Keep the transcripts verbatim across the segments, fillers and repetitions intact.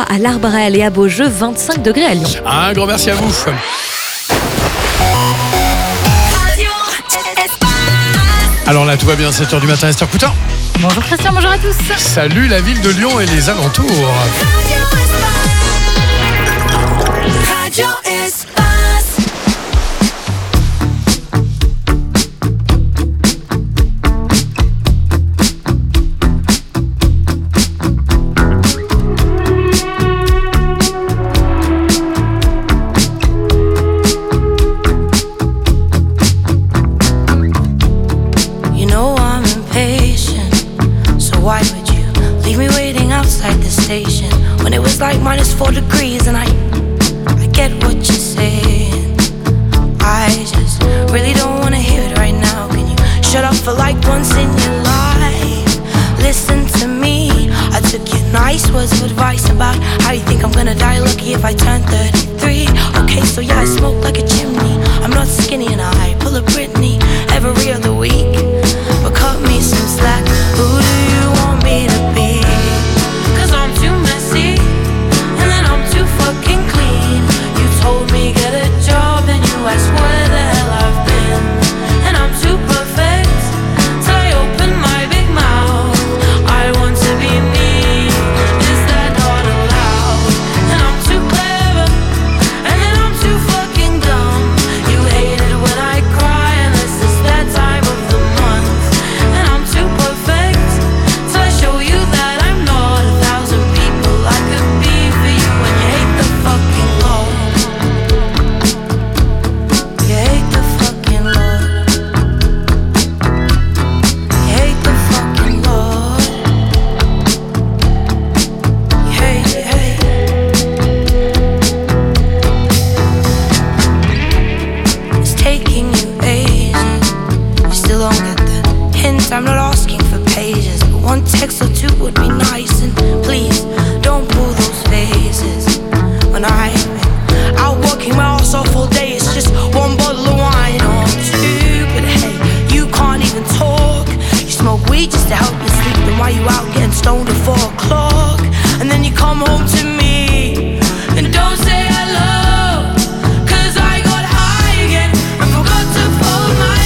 à l'Arbrel et à Beaujeu, vingt-cinq degrés à Lyon. Un grand merci à vous. Alors là, tout va bien, sept heures du matin, Esther Coutin. Bonjour Christian, bonjour à tous. Salut la ville de Lyon et les alentours. Radio Espace. You know I'm impatient, so why would you leave me waiting outside the station when it was like minus four degrees and I I get what you're saying. I just really don't wanna hear it right now. Can you shut up for like once in your life? Listen to me. I took your nice words of advice about how you think I'm gonna die lucky if I turn thirty-three. Okay, so yeah, I smoke like a chimney. I'm not skinny and I pull a Britney every other week. But cut me some slack. Who do you want me to be? Cause I'm too messy and then I'm too fucking clean. You told me get a job and you asked where the hell I've been. And I'm too perfect till I open my big mouth. I want to be me, is that not allowed? And I'm too clever and then I'm too fucking dumb. You hate it when I cry unless it's that time of the month. And I'm too perfect till I show you that I'm not a thousand people I could be for you. And you hate the fucking Lord. You hate the fucking Lord. You hate the fucking Lord. You hate, you hate. It's taking you ages. You still don't get the hint. I'm not asking for pages, but one text or two would be nice. And please don't pull those faces when I've been out working my ass off all day. It's just one bottle of wine or two, but hey, you can't even talk. You smoke weed just to help you sleep. Then why you out getting stoned at four o'clock? And then you come home to me and don't say hello. Cause I got high again and forgot to fold my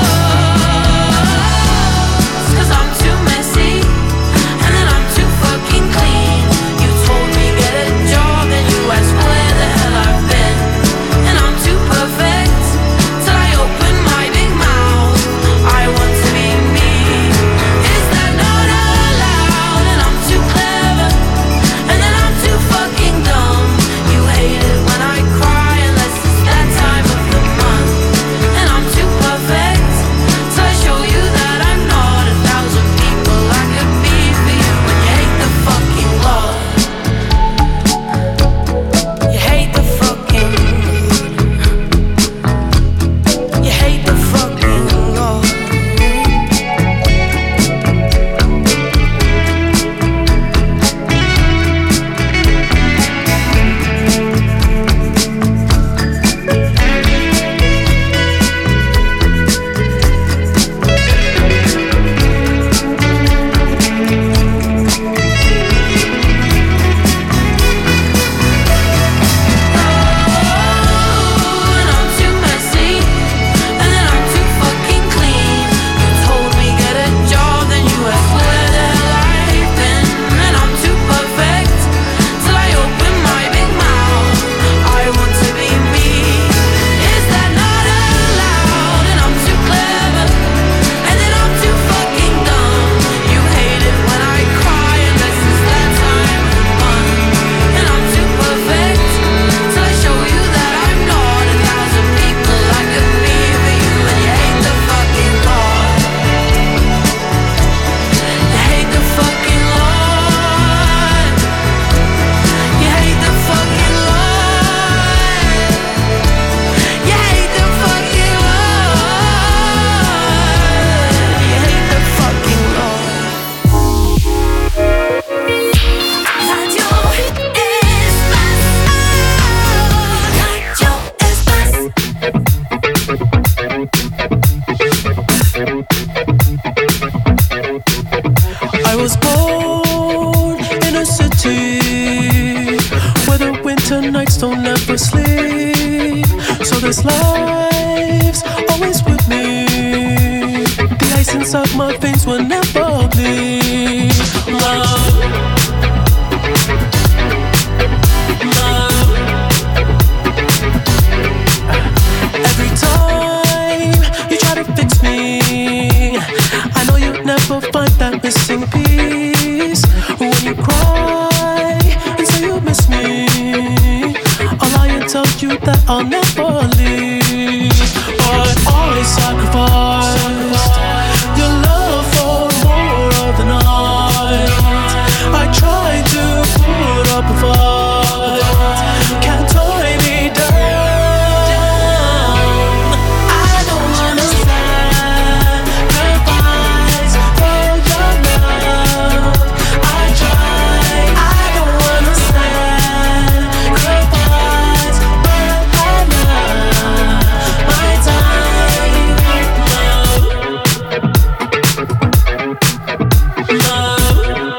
clothes. Cause I'm too messy and then I'm too fucking clean. You told me get a job and you asked where the hell I've been. And I'm too perfect till I open my big mouth. I want to be me, is that not allowed? And I'm too clever and then I'm too winter nights don't ever sleep. So this life's always with me. The ice inside my veins will never bleed. Love, love. Every time you try to fix me, I know you'll never find that missing piece. When you cry and say you miss me, I'll lie and tell you that I'll never leave. But I sacrificed your love for more of the night. I tried to put up a fight, can't tie me down. I don't wanna sacrifice for your love. I tried. I don't wanna sacrifice, but I love my time. Love,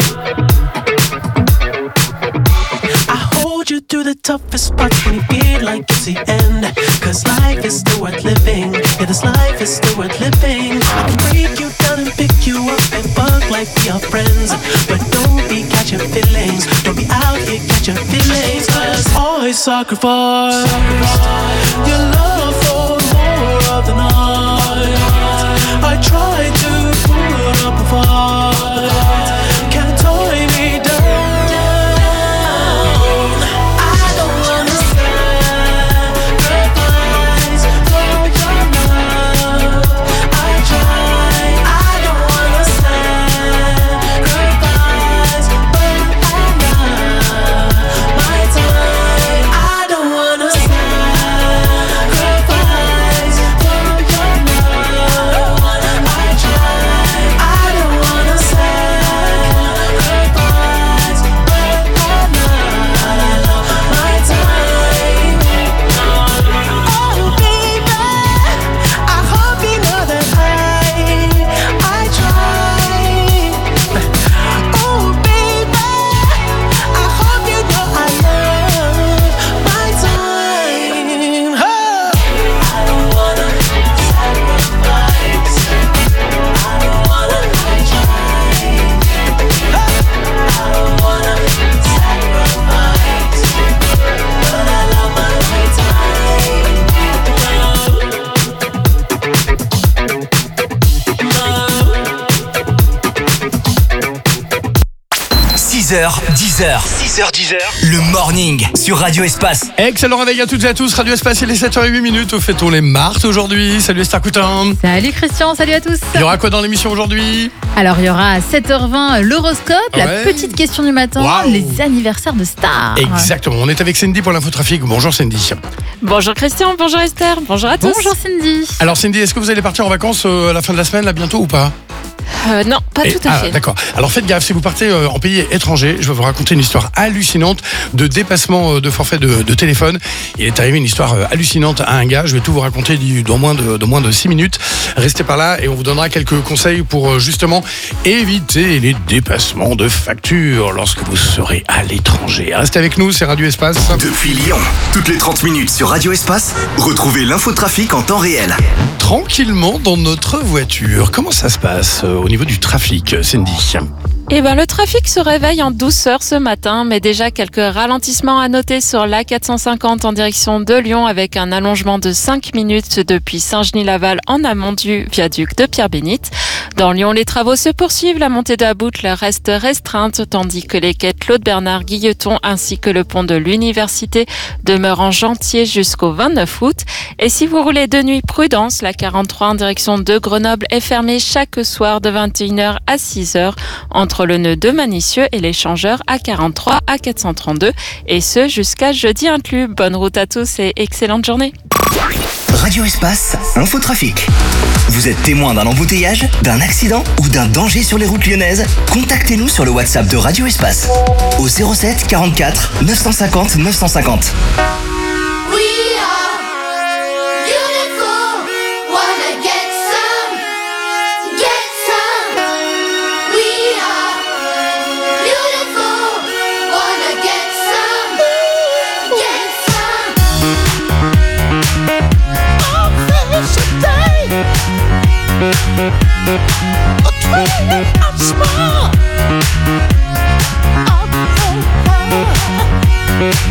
love. I hold you through the toughest parts when you feel like it's the end. Cause life is still worth living. Yeah, this life is still worth living. I can break you down and pick you up and fuck like we are friends. But don't be catching feelings. Don't be out here catching feelings. Cause I sacrificed your love for more of the night. I tried to put up a fight, can't tie me down. I don't wanna sacrifice for your love. I tried. I don't wanna sacrifice, but I love my time. I don't wanna sacrifice for your love. I tried. I don't wanna sacrifice, but I love my time. Oh baby, I hope you know that I I tried. Oh baby, I hope you know I love my time. Oh. I don't wanna sacrifice. I don't wanna try. I don't wanna sacrifice, but I love my time. six heures, dix heures. six heures, dix heures. Le morning sur Radio Espace. Excellent réveil à toutes et à tous. Radio Espace, il est sept heures huit minutes. Où fait-on les martes aujourd'hui? Salut Esther Coutin. Salut Christian, salut à tous. Il y aura quoi dans l'émission aujourd'hui? Alors il y aura à sept heures vingt l'horoscope, Ouais. la petite question du matin, Waouh. les anniversaires de stars. Exactement. On est avec Cindy pour l'infotrafic. Bonjour Cindy. Bonjour Christian, bonjour Esther, bonjour à tous. Bonjour Cindy. Alors Cindy, est-ce que vous allez partir en vacances euh, à la fin de la semaine, là, bientôt ou pas? Euh, non, pas Et- tout à ah, fait. D'accord. Alors faites gaffe, si vous partez euh, en pays étranger, je vais vous raconter une histoire hallucinante de dépassement euh, de forfait de, de téléphone. Il est arrivé une histoire euh, hallucinante à un gars. Je vais tout vous raconter du- dans moins de, dans moins de six minutes. Restez par là et on vous donnera quelques conseils pour euh, justement éviter les dépassements de factures lorsque vous serez à l'étranger. Restez avec nous, c'est Radio Espace. Depuis Lyon, toutes les trente minutes sur Radio Espace, retrouvez l'infotrafic en temps réel. Tranquillement dans notre voiture. Comment ça se passe euh, au niveau du trafic, Cindy? Eh ben, le trafic se réveille en douceur ce matin, mais déjà quelques ralentissements à noter sur l'A quatre cent cinquante en direction de Lyon avec un allongement de cinq minutes depuis Saint-Genis-Laval en amont du viaduc de Pierre-Bénite. Dans Lyon, les travaux se poursuivent, la montée de la Boucle reste restreinte, tandis que les quais Claude-Bernard Guilleton ainsi que le pont de l'Université demeurent en chantier jusqu'au vingt-neuf août. Et si vous roulez de nuit, prudence, la quarante-trois en direction de Grenoble est fermée chaque soir de vingt et une heures à six heures entre le nœud de Manicieux et l'échangeur A quarante-trois A quatre cent trente-deux, et ce jusqu'à jeudi inclus. Bonne route à tous et excellente journée. Radio Espace, infotrafic. Vous êtes témoin d'un embouteillage, d'un accident ou d'un danger sur les routes lyonnaises? Contactez-nous sur le WhatsApp de Radio Espace au zéro sept quarante-quatre neuf cent cinquante neuf cent cinquante. Wanna get some?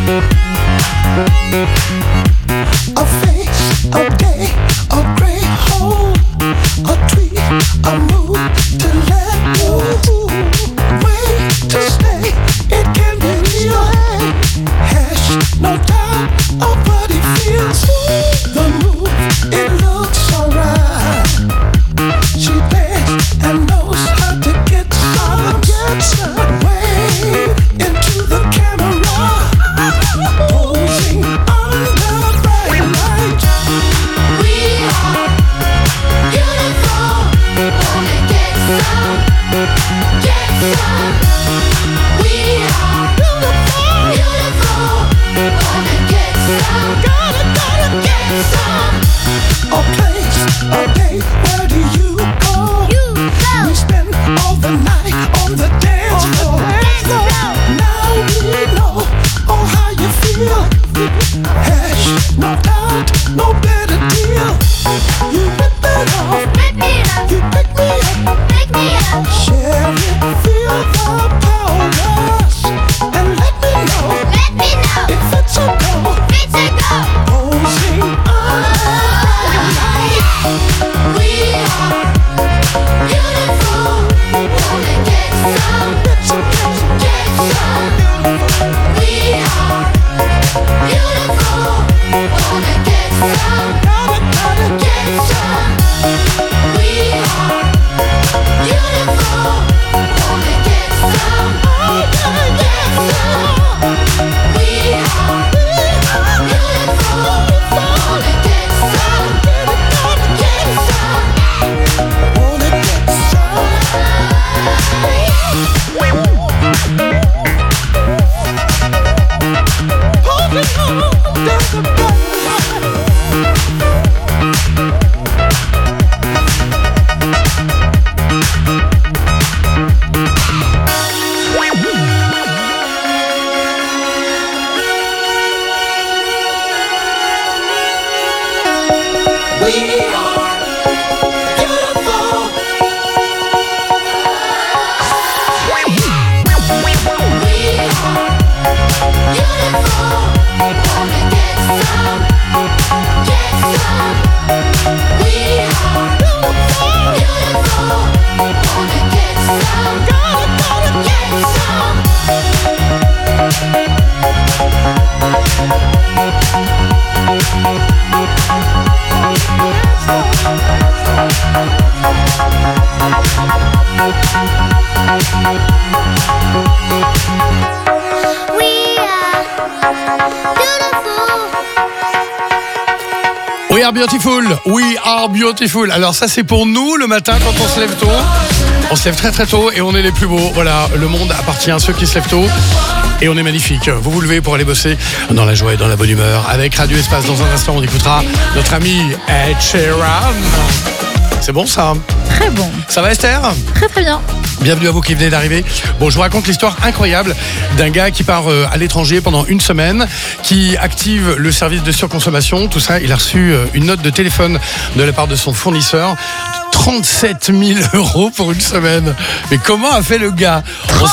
A face, a day, a gray hole, a tweet, a move to let go. Way to stay, it can be real. Hash, no doubt of what it feels. The move, it looks alright. She plays and knows how to get some, get some. Wave into the camera, posing under bright light. We are beautiful, wanna get some, get some. We are beautiful, beautiful, wanna get some, gotta, gotta get some. A place, a day, where do you go? You go. We spend all the night on the dance floor. Now we know oh how you feel. Hash, no doubt, no better deal. You rip it off, rip me up. You pick me up, pick me up. Share it, feel the power rush, and let me know, let me know if it's a go, it's a go. Posing under light. We are beautiful, wanna get some, get some, get some. We are beautiful, wanna get some, gotta, gotta get some. We are beautiful, wanna get some, oh gotta get some. We are beautiful, wanna get some, gotta get some, wanna get some. Holding on, there's a better we are beautiful. We are beautiful, wanna get some, get some. We are beautiful, wanna get some, gotta, gotta get some. We are beautiful, we are beautiful. Alors ça c'est pour nous le matin quand on se lève tôt. On se lève très très tôt et on est les plus beaux. Voilà, le monde appartient à ceux qui se lèvent tôt. Et on est magnifique. Vous vous levez pour aller bosser dans la joie et dans la bonne humeur. Avec Radio Espace, dans un instant, on écoutera notre ami Ed Sheeran. C'est bon ça? Très bon. Ça va Esther? Très très bien. Bienvenue à vous qui venez d'arriver. Bon, je vous raconte l'histoire incroyable d'un gars qui part à l'étranger pendant une semaine, qui active le service de surconsommation. Tout ça, il a reçu une note de téléphone de la part de son fournisseur. trente-sept mille euros pour une semaine. Mais comment a fait le gars?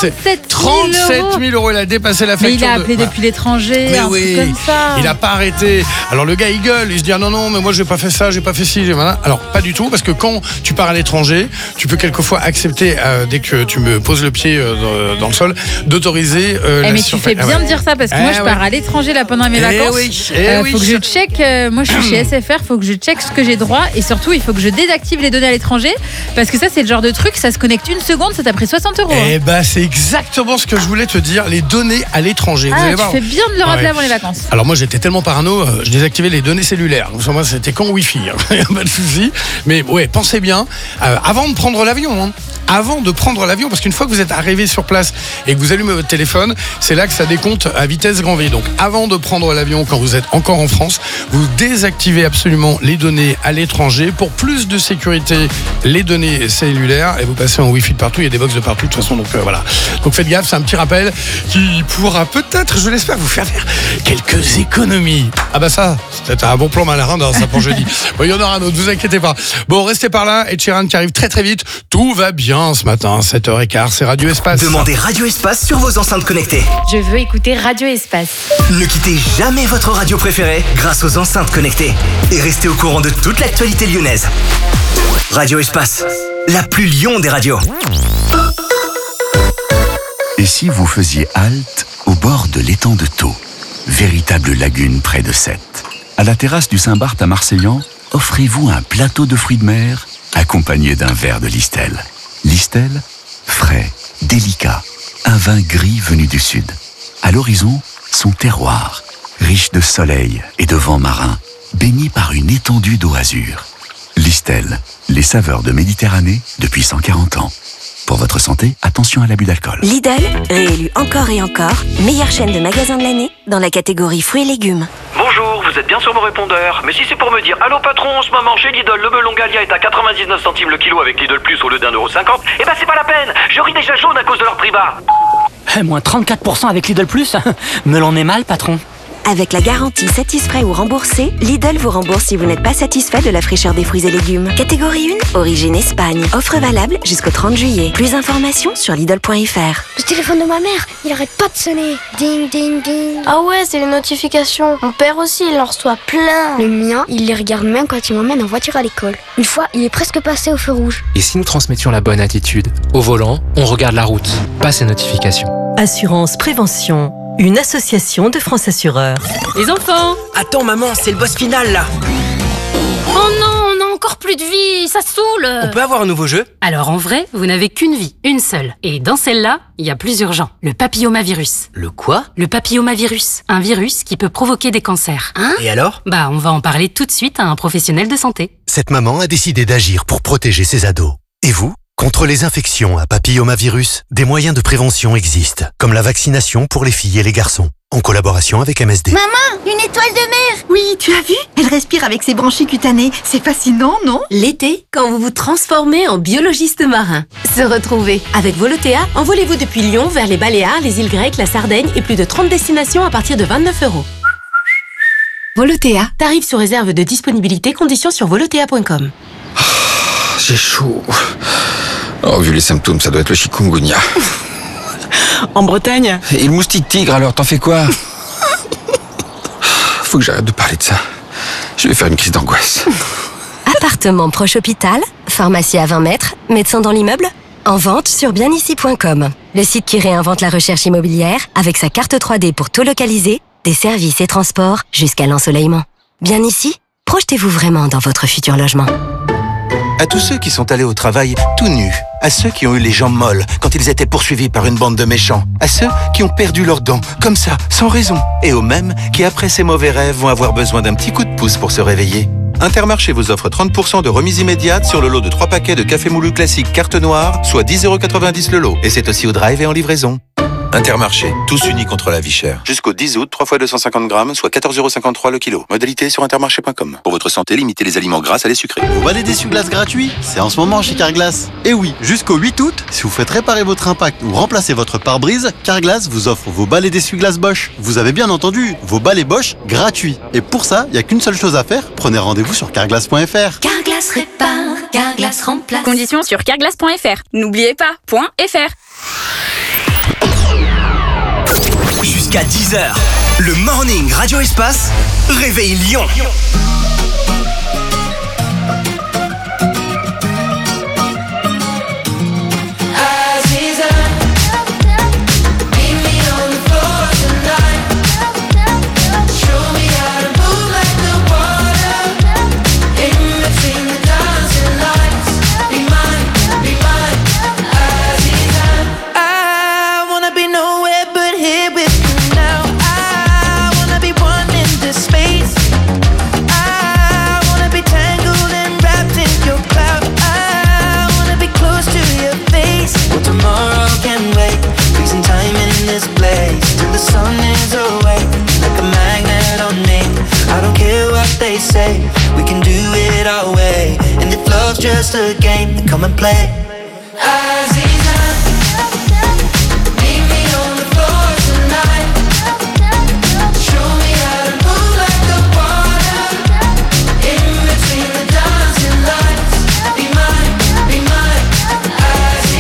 trente-sept mille euros, il a dépassé la facture. Mais il a appelé de... depuis l'étranger, mais un oui, truc comme ça. Il a pas arrêté. Alors le gars il gueule, il se dit ah non non mais moi j'ai pas fait ça, j'ai pas fait ci, voilà. Alors pas du tout, parce que quand tu pars à l'étranger, tu peux quelquefois accepter euh, dès que tu me poses le pied euh, dans, dans le sol, d'autoriser. Euh, eh la mais tu fais ah, bien ouais. de dire ça parce que eh moi je ouais. pars à l'étranger là pendant mes Eh vacances. oui, eh euh, oui. faut que je check. Euh, moi je suis chez S F R, faut que je check ce que j'ai droit et surtout il faut que je désactive les données à l'étranger parce que ça c'est le genre de truc, ça se connecte une seconde, ça t'a pris soixante euros. Eh ben c'est exactement ce que je voulais te dire, les données à l'étranger. Ah, Vous allez tu voir. fais bien de le rappeler Ouais. avant les vacances. Alors moi j'étais tellement parano, euh, je désactivais les données cellulaires. Donc, moi c'était quand Wi-Fi, hein. Pas de souci. Mais ouais, pensez bien, euh, avant de prendre l'avion, hein, avant de prendre l'avion, parce qu'une fois que vous êtes arrivé sur place et que vous allumez votre téléphone, c'est là que ça décompte à vitesse grand V. Donc avant de prendre l'avion, quand vous êtes encore en France, vous désactivez absolument les données à l'étranger pour plus de sécurité, les données cellulaires, et vous passez en Wi-Fi de partout, il y a des box de partout de toute façon, donc euh, voilà. Donc faites gaffe, c'est un petit rappel qui pourra peut-être, je l'espère, vous faire faire quelques économies. Ah bah ça, c'est un bon plan malin dans ça pour jeudi. Bon, il y en aura un autre, vous inquiétez pas. Bon, restez par là, et Sheeran qui arrive très très vite, tout va bien bien ce matin, sept heures quinze, c'est Radio Espace. Demandez Radio Espace sur vos enceintes connectées. Je veux écouter Radio Espace. Ne quittez jamais votre radio préférée grâce aux enceintes connectées. Et restez au courant de toute l'actualité lyonnaise. Radio Espace, la plus Lyon des radios. Et si vous faisiez halte au bord de l'étang de Thau, véritable lagune près de Sète. À la terrasse du Saint-Barth à Marseillan, offrez-vous un plateau de fruits de mer accompagné d'un verre de Listel. Listel, frais, délicat, un vin gris venu du sud. À l'horizon, son terroir, riche de soleil et de vent marin, baigné par une étendue d'eau azur. Listel, les saveurs de Méditerranée depuis cent quarante ans. Pour votre santé, attention à l'abus d'alcool. Lidl, réélu encore et encore, meilleure chaîne de magasins de l'année dans la catégorie fruits et légumes. Bonjour, vous êtes bien sur mon répondeur. Mais si c'est pour me dire allô patron, en ce moment chez Lidl, le melon Gallia est à quatre-vingt-dix-neuf centimes le kilo avec Lidl Plus au lieu d'un euro cinquante, eh ben c'est pas la peine, je ris déjà jaune à cause de leur prix bas. Eh, moins trente-quatre pour cent avec Lidl Plus. Melon est mal, patron. Avec la garantie satisfait ou remboursé, Lidl vous rembourse si vous n'êtes pas satisfait de la fraîcheur des fruits et légumes. Catégorie un, origine Espagne. Offre valable jusqu'au trente juillet. Plus d'informations sur Lidl point F R. Le téléphone de ma mère, il arrête pas de sonner. Ding, ding, ding. Ah ouais, c'est les notifications. Mon père aussi, il en reçoit plein. Le mien, il les regarde même quand il m'emmène en voiture à l'école. Une fois, il est presque passé au feu rouge. Et si nous transmettions la bonne attitude? Au volant, on regarde la route, pas ces notifications. Assurance Prévention, une association de France Assureurs. Les enfants! Attends maman, c'est le boss final là. Oh non, on a encore plus de vie, ça saoule. On peut avoir un nouveau jeu? Alors en vrai, vous n'avez qu'une vie, une seule. Et dans celle-là, il y a plusieurs gens. Le papillomavirus. Le quoi? Le papillomavirus, un virus qui peut provoquer des cancers. Hein? Et alors? Bah on va en parler tout de suite à un professionnel de santé. Cette maman a décidé d'agir pour protéger ses ados. Et vous? Contre les infections à papillomavirus, des moyens de prévention existent, comme la vaccination pour les filles et les garçons, en collaboration avec M S D. Maman, une étoile de mer! Oui, tu as vu? Elle respire avec ses branchies cutanées. C'est fascinant, non? L'été, quand vous vous transformez en biologiste marin. Se retrouver. Avec Volotea, envolez-vous depuis Lyon vers les Baléares, les îles Grecques, la Sardaigne et plus de trente destinations à partir de vingt-neuf euros. Volotea, tarif sous réserve de disponibilité, conditions sur volotea point com. J'ai chaud. Oh, vu les symptômes, ça doit être le chikungunya. En Bretagne? Et le moustique tigre, alors, t'en fais quoi? Faut que j'arrête de parler de ça. Je vais faire une crise d'angoisse. Appartement proche hôpital, pharmacie à vingt mètres, médecin dans l'immeuble. En vente sur bien ici point com. Le site qui réinvente la recherche immobilière avec sa carte trois D pour tout localiser, des services et transports jusqu'à l'ensoleillement. Bien ici, projetez-vous vraiment dans votre futur logement. À tous ceux qui sont allés au travail tout nus, à ceux qui ont eu les jambes molles quand ils étaient poursuivis par une bande de méchants, à ceux qui ont perdu leurs dents, comme ça, sans raison, et aux mêmes qui, après ces mauvais rêves, vont avoir besoin d'un petit coup de pouce pour se réveiller. Intermarché vous offre trente pour cent de remise immédiate sur le lot de trois paquets de café moulu classique carte noire, soit dix euros quatre-vingt-dix le lot. Et c'est aussi au drive et en livraison. Intermarché, tous unis contre la vie chère. Jusqu'au dix août, trois fois deux cent cinquante grammes, soit quatorze euros cinquante-trois le kilo. Modalité sur intermarché point com. Pour votre santé, limitez les aliments gras à les sucrés. Vos balais d'essuie-glace gratuits, c'est en ce moment chez Carglass. Et oui, jusqu'au huit août, si vous faites réparer votre impact ou remplacer votre pare-brise, Carglass vous offre vos balais d'essuie-glace Bosch. Vous avez bien entendu, vos balais Bosch gratuits. Et pour ça, il n'y a qu'une seule chose à faire, prenez rendez-vous sur carglass point F R. Carglass répare, Carglass remplace. Conditions sur carglass point F R. N'oubliez pas, point F R. Jusqu'à dix heures, le Morning Radio Espace réveille Lyon. Say we can do it our way, and if love's just a game, then come and play. Aziza, meet me on the floor tonight. Show me how to move like the water in between the dancing lights. Be mine, be mine, Aziza.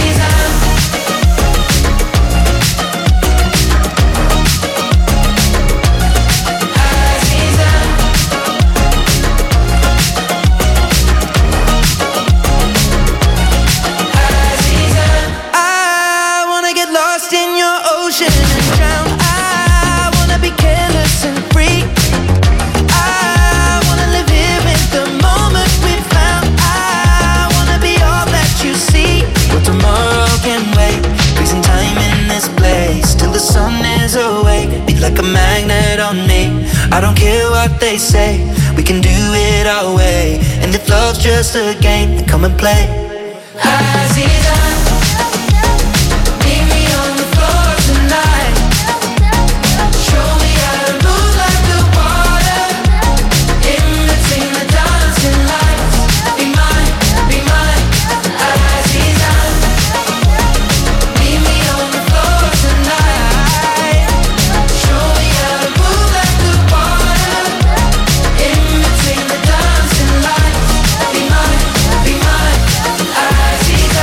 magnet on me. I don't care what they say, we can do it our way. And if love's just a game, then come and play. Aziza, meet me on the floor tonight. Show me how to move like the water in between the dancing lights. Be mine, be mine, Aziza. Meet me on the floor tonight. Show me how to move like the water in between the dancing lights. Be mine, be mine, Aziza.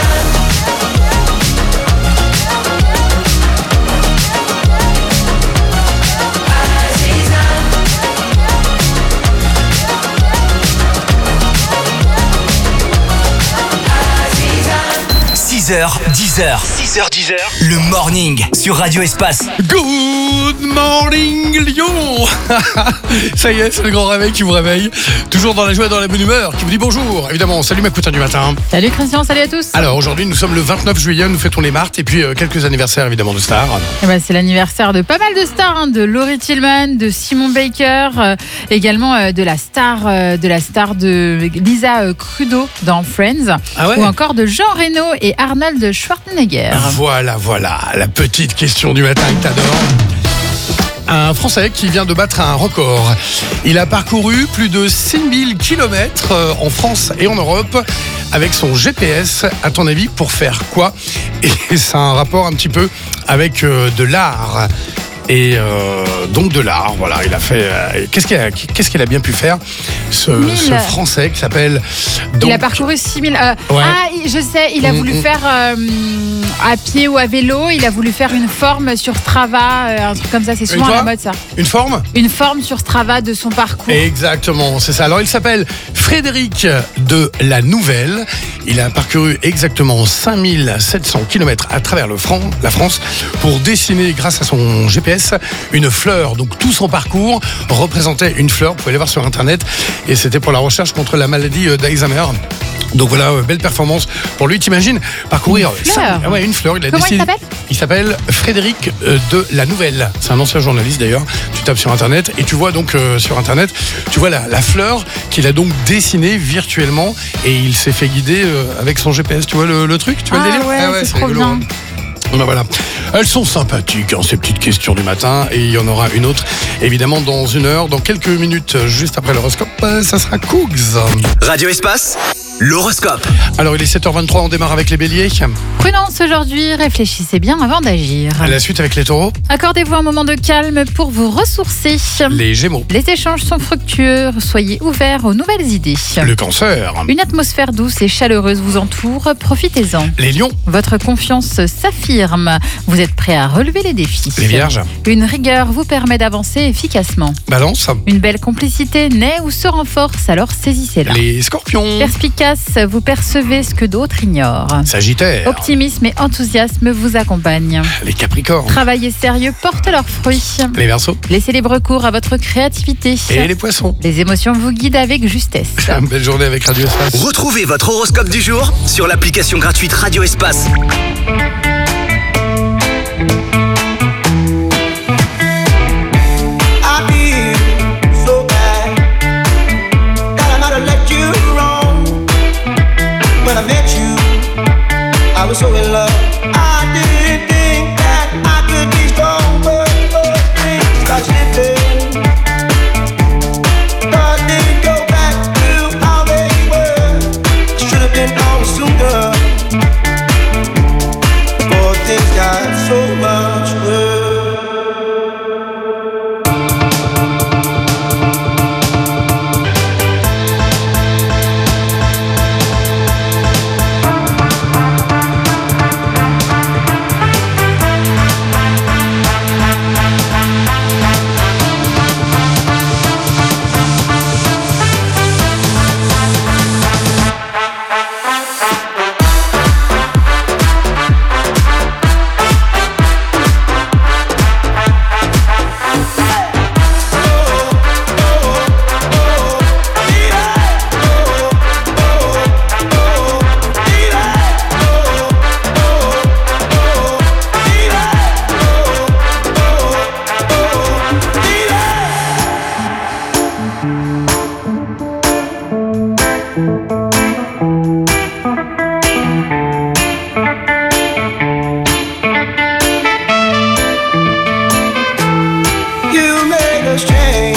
six heures, dix heures. six heures, dix heures. Le morning sur Radio Espace. Good morning Lyon. Ça y est, c'est le grand réveil qui vous réveille. Toujours dans la joie et dans la bonne humeur, qui vous dit bonjour. Évidemment, salut ma coutine du matin. Salut Christian, salut à tous. Alors aujourd'hui, nous sommes le vingt-neuf juillet, nous fêtons les Martes et puis euh, quelques anniversaires évidemment de stars. Eh ben, c'est l'anniversaire de pas mal de stars, hein, de Laurie Tillman, de Simon Baker, euh, également euh, de la star, euh, de la star de Lisa euh, Kudrow dans Friends, Ah ouais ou encore de Jean Reno et Arnold Schwarzenegger. Voilà, voilà, la petite question du matin que t'adores. Un Français qui vient de battre un record. Il a parcouru plus de six mille kilomètres en France et en Europe avec son G P S. À ton avis, pour faire quoi? Et ça a un rapport un petit peu avec euh, de l'art. Et euh, donc de l'art, voilà, il a fait. Euh, qu'est-ce qu'il a, qu'est-ce qu'il a bien pu faire, ce, ce Français qui s'appelle. Donc, il a parcouru six mille. Euh, Ouais. Ah, je sais, il a Mmh, voulu mmh. faire euh, à pied ou à vélo. Il a voulu faire une forme sur Strava, euh, un truc comme ça. C'est souvent Une à la quoi mode ça. Une forme Une forme sur Strava de son parcours. Exactement, c'est ça. Alors il s'appelle Frédéric de la Nouvelle. Il a parcouru exactement cinq mille sept cents kilomètres à travers le Fran- la France pour dessiner, grâce à son G P S, une fleur. Donc tout son parcours représentait une fleur. Vous pouvez aller voir sur Internet. Et c'était pour la recherche contre la maladie euh, d'Alzheimer. Donc voilà, euh, belle performance pour lui. T'imagines parcourir Une fleur. cinq- ah ouais, une fleur. Il a Comment il dessiné- s'appelle Il s'appelle Frédéric euh, de la Nouvelle. C'est un ancien journaliste d'ailleurs. Tu tapes sur Internet et tu vois donc euh, sur Internet, tu vois la, la fleur qu'il a donc dessinée virtuellement et il s'est fait guider euh, avec son G P S. Tu vois le, le truc? Tu vois Ah le délire? ouais, c'est trop rigolo, bien. hein. Ben voilà. Elles sont sympathiques, hein, ces petites questions du matin, et il y en aura une autre évidemment dans une heure, dans quelques minutes, juste après l'horoscope. euh, Ça sera Cooks. Radio Espace, l'horoscope. Alors il est sept heures vingt-trois, on démarre avec les béliers. Prudence aujourd'hui, réfléchissez bien avant d'agir. À la suite avec les taureaux. Accordez-vous un moment de calme pour vous ressourcer. Les gémeaux. Les échanges sont fructueux, soyez ouverts aux nouvelles idées. Le cancer. Une atmosphère douce et chaleureuse vous entoure, profitez-en. Les lions. Votre confiance s'affirme, vous êtes prêt à relever les défis. Les vierges. Une rigueur vous permet d'avancer efficacement. Balance. Une belle complicité naît ou se renforce, alors saisissez-la. Les scorpions. Perspicace, vous percevez ce que d'autres ignorent. Sagittaire. Optimisme et enthousiasme vous accompagnent. Les capricornes. Travail et sérieux portent leurs fruits. Les verseaux. Laissez libre cours à votre créativité. Et les poissons. Les émotions vous guident avec justesse. Belle journée avec Radio Espace. Retrouvez votre horoscope du jour sur l'application gratuite Radio Espace. I feel so bad that I might have let you wrong. When I met you, I was so in love. I didn't think that I could be strong, but but things start slipping. Thought they'd go back to how they were. Should have been gone sooner. Before things got so rough. make us change.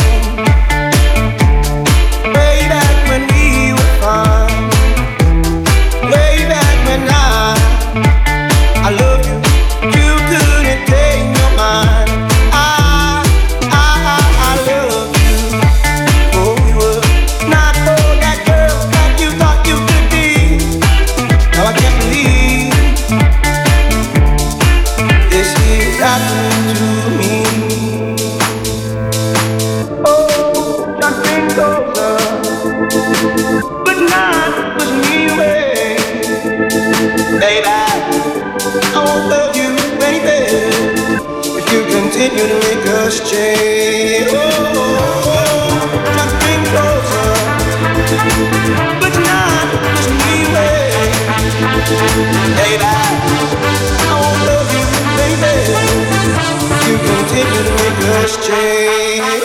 Way back when we were fine. Way back when I, I loved you. You couldn't take your mind. I, I, I love you. Oh, we were not for that girl that you thought you could be. Now I can't believe this is happening to me. Oh, just been closer, but not push me away. Baby, I won't love you any better if you continue to make us change. Oh, just been closer, but not push me away. Baby, I won't love you any better if you continue to make us change.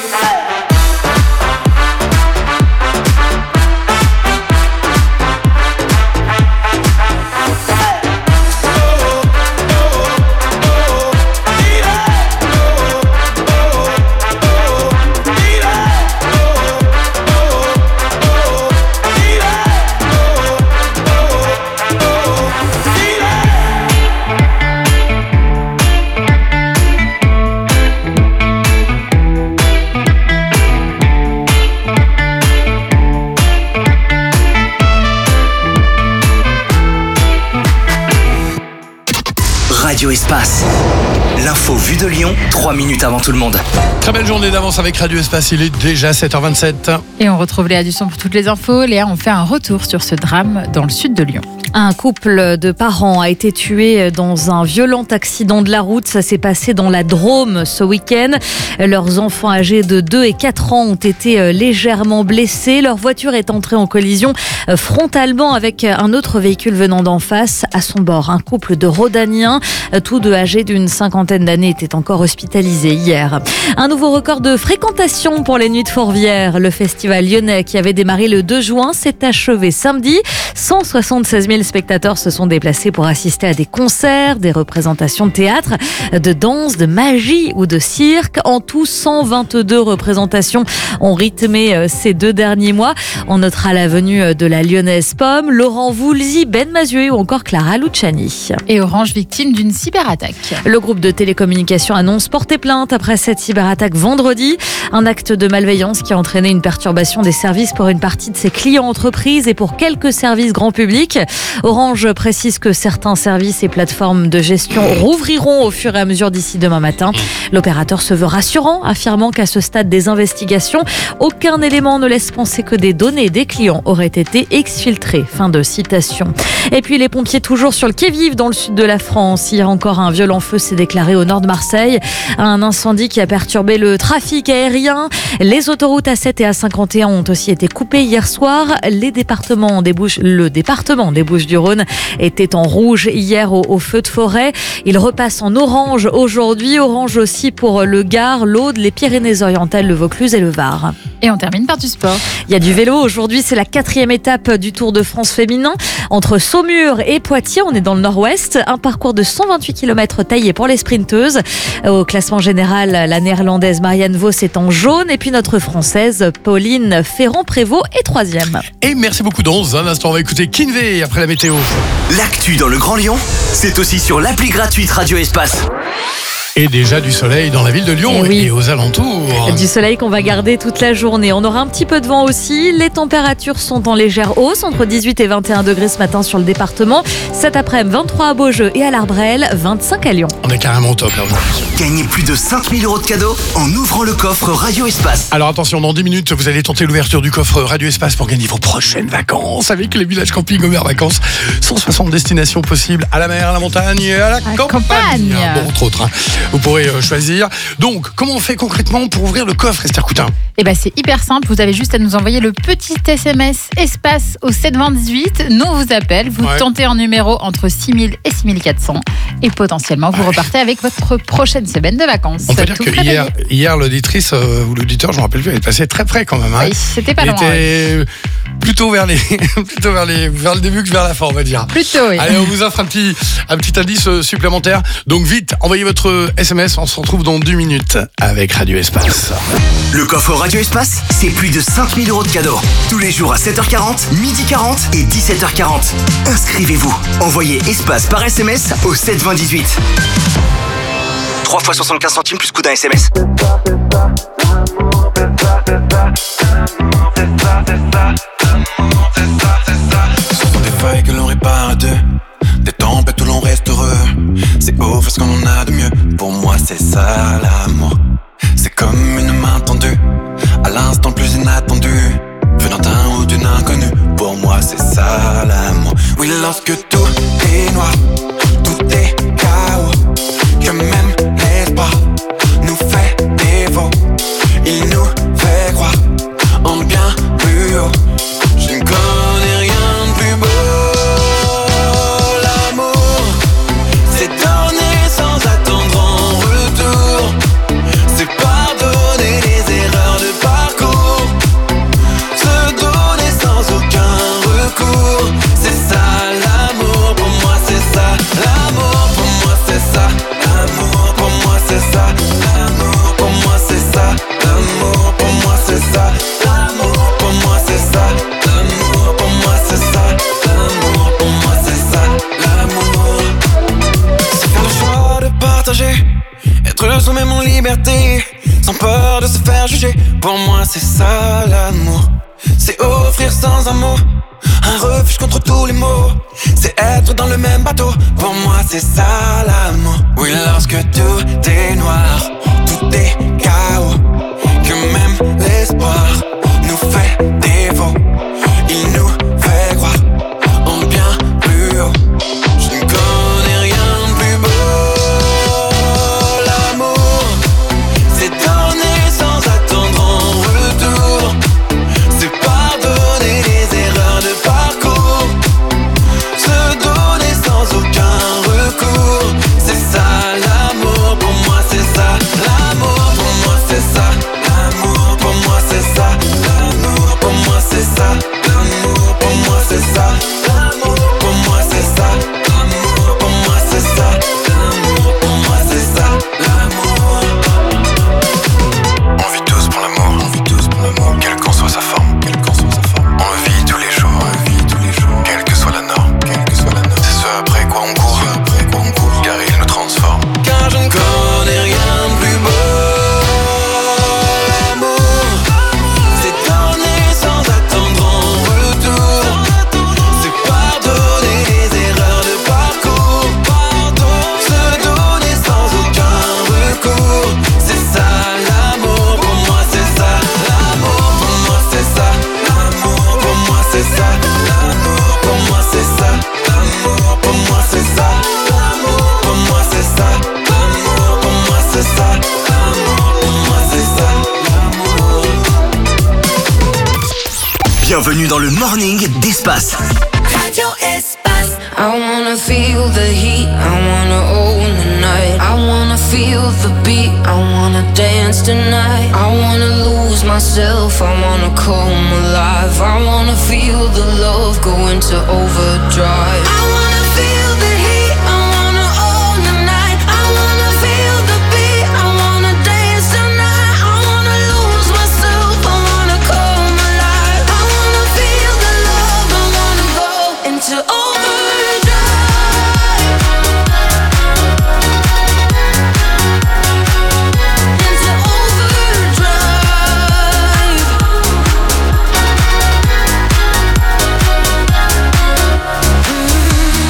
Radio Espace. L'info vue de Lyon, trois minutes avant tout le monde. Très belle journée d'avance avec Radio Espace, il est déjà sept heures vingt-sept. Et on retrouve Léa Dusson pour toutes les infos. Léa, on fait un retour sur ce drame dans le sud de Lyon. Un couple de parents a été tué dans un violent accident de la route. Ça s'est passé dans la Drôme ce week-end. Leurs enfants âgés de deux et quatre ans ont été légèrement blessés. Leur voiture est entrée en collision frontalement avec un autre véhicule venant d'en face. À son bord, un couple de Rhodaniens, tous deux âgés d'une cinquantaine d'années, étaient encore hospitalisés hier. Un nouveau record de fréquentation pour les Nuits de Fourvière. Le festival lyonnais qui avait démarré le deux juin s'est achevé samedi. cent soixante-seize mille spectateurs se sont déplacés pour assister à des concerts, des représentations de théâtre, de danse, de magie ou de cirque. En tout, cent vingt-deux représentations ont rythmé ces deux derniers mois. On notera la venue de la lyonnaise Pomme, Laurent Voulzy, Ben Mazué ou encore Clara Luciani. Et Orange victime d'une cyberattaque. Le groupe de télécommunications annonce porter plainte après cette cyberattaque vendredi. Un acte de malveillance qui a entraîné une perturbation des services pour une partie de ses clients entreprises et pour quelques services grand public. Orange précise que certains services et plateformes de gestion rouvriront au fur et à mesure d'ici demain matin. L'opérateur se veut rassurant, affirmant qu'à ce stade des investigations, aucun élément ne laisse penser que des données des clients auraient été exfiltrées. Fin de citation. Et puis les pompiers toujours sur le qui-vive dans le sud de la France. Hier encore, un violent feu s'est déclaré au nord de Marseille. Un incendie qui a perturbé le trafic aérien. Les autoroutes A sept et A cinquante et un ont aussi été coupées hier soir. Les départements des Bouches, le département des Bouches-du-Rhône était en rouge hier au, au feu de forêt. Il repasse en orange aujourd'hui. Orange aussi pour le Gard, l'Aude, les Pyrénées-Orientales, le Vaucluse et le Var. Et on termine par du sport. Il y a du vélo. Aujourd'hui, c'est la quatrième étape du Tour de France féminin. Entre Saumur et Poitiers, on est dans le nord-ouest. Un parcours de cent vingt-huit kilomètres taillé pour les sprinteuses. Au classement général, la néerlandaise Marianne Vos est en jaune. Et puis notre française Pauline Ferrand-Prévot est troisième. Et merci beaucoup. Dans un instant, on va écouter Kinvey après la météo. L'actu dans le Grand Lyon, c'est aussi sur l'appli gratuite Radio Espace. Et déjà du soleil dans la ville de Lyon et, oui. et aux alentours. Du soleil qu'on va garder toute la journée. On aura un petit peu de vent aussi. Les températures sont en légère hausse, entre dix-huit et vingt et un degrés ce matin sur le département. Cet après-midi, vingt-trois à Beaujeu et à l'Arbrel, vingt-cinq à Lyon. On est carrément au top là aujourd'hui. Gagnez plus de cinq mille euros de cadeaux en ouvrant le coffre Radio Espace. Alors attention, dans dix minutes, vous allez tenter l'ouverture du coffre Radio Espace pour gagner vos prochaines vacances avec les villages camping Homer Vacances. cent soixante destinations possibles à la mer, à la montagne et à la, à campagne. campagne. Bon, entre autres. Hein. Vous pourrez choisir. Donc, comment on fait concrètement pour ouvrir le coffre, Esther Coutin ? Eh ben, c'est hyper simple. Vous avez juste à nous envoyer le petit S M S espace au sept vingt dix-huit. Nous, on vous appelle. Vous ouais. tentez un numéro entre six mille et six mille quatre cents. Et potentiellement, vous ouais. repartez avec votre prochaine semaine de vacances. On peut dire que hier, hier, l'auditrice euh, ou l'auditeur, je ne me rappelle plus, elle est passée très près quand même. Hein. Oui, c'était pas elle loin. Était ouais. plutôt, vers, les, plutôt vers, les, vers le début que vers la fin, on va dire. Plutôt, oui. Allez, on vous offre un petit, un petit indice supplémentaire. Donc, vite, envoyez votre S M S. On se retrouve dans deux minutes avec Radio Espace. Le coffre Radio Espace, c'est plus de cinq mille euros de cadeaux. Tous les jours à sept heures quarante, midi quarante et dix-sept heures quarante. Inscrivez-vous. Envoyez Espace par S M S au sept vingt dix-huit. trois fois soixante-quinze centimes plus coût d'un S M S. Ce sont des failles que l'on répare à deux, des tempêtes où l'on reste heureux. C'est offrir ce qu'on en a de mieux. Pour moi c'est ça l'amour. C'est comme une main tendue à l'instant le plus inattendu, venant d'un ou d'une inconnue. Pour moi c'est ça l'amour. Oui, lorsque tout est noir, tout est chaos, que même l'espoir nous fait défaut. Il nous fait croire en bien plus haut. Je ne connais rien de plus beau. L'amour, c'est donner sans attendre en retour. C'est pardonner les erreurs de parcours. Se donner sans aucun recours. C'est ça l'amour, pour moi c'est ça. L'amour, pour moi c'est ça. L'amour, pour moi c'est ça. L'amour, pour moi c'est ça. L'amour, pour moi c'est ça. L'amour, pour moi c'est ça. L'amour, pour moi c'est ça. L'amour, pour moi c'est ça. L'amour, c'est faire le choix de partager, être soi-même en liberté, sans peur de se faire juger. Pour moi c'est ça l'amour. C'est offrir sans un mot un refuge contre tous les maux. C'est être dans le même bateau. Pour moi c'est ça l'amour. Oui, lorsque tout est noir, tout est chaos, que même l'espoir nous fait défaut. Il nous fait croire en bien plus haut. Je ne connais rien de plus beau. L'amour, c'est donner sans attendre en retour. C'est pardonner les erreurs de parcours. Se donner sans aucun recours. C'est ça l'amour, pour moi c'est ça. L'amour, pour moi c'est ça. L'amour, pour moi c'est ça. L'amour, pour moi c'est ça. L'amour, pour moi c'est ça. L'amour, pour moi c'est ça. L'amour, pour moi c'est ça. L'amour, pour moi c'est ça. L'amour. On vit tous pour l'amour. On vit tous pour l'amour. Quelle qu'en soit sa forme. Quelle qu'en soit sa forme. On le vit tous les jours. On le vit tous les jours. Quelle que soit la norme. Quelle que soit la norme. C'est ce après quoi on court. Ce après quoi on court. Car il nous transforme. Car je ne connais rien de plus beau. L'amour, c'est donner sans attendre en retour. C'est pardonner les erreurs de parcours. Se donner sans aucun recours. C'est ça l'amour, pour moi c'est ça. L'amour, pour moi c'est ça. L'amour, pour moi c'est ça. L'amour, pour moi c'est ça. L'amour, pour moi c'est ça. L'amour, pour moi c'est ça. L'amour, pour moi c'est ça. L'amour, pour moi c'est ça. L'amour. Bienvenue dans le morning d'Espace. Radio Espace. I wanna feel the heat, I wanna own the night. I wanna feel the beat, I wanna dance tonight. I wanna lose myself, I wanna come alive. I wanna feel the love go into overdrive. I wanna feel the heat, I wanna own the night. I wanna feel the beat, I wanna dance tonight. I wanna lose myself, I wanna come alive. I wanna feel the love, I wanna go into overdrive. Into overdrive. Mm.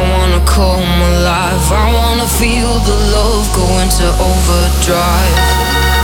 wanna come alive. I wanna feel the love go into overdrive.